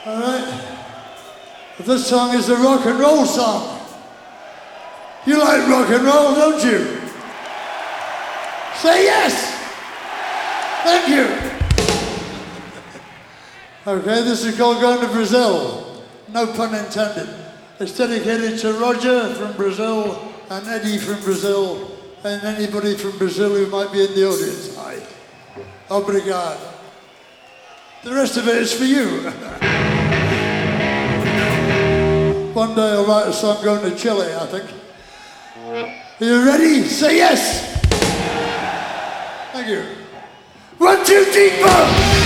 All right. This song is a rock and roll song. You like rock and roll, don't you? Say yes. Thank you. Okay, this is called Going to Brazil. No pun intended. It's dedicated to Roger from Brazil and Eddie from Brazil and anybody from Brazil who might be in the audience. Hi. Obrigado. The rest of it is for you. One day I'll write a song going to Chile, I think. Are you ready? Say yes. Thank you. 1, 2, 3, 4.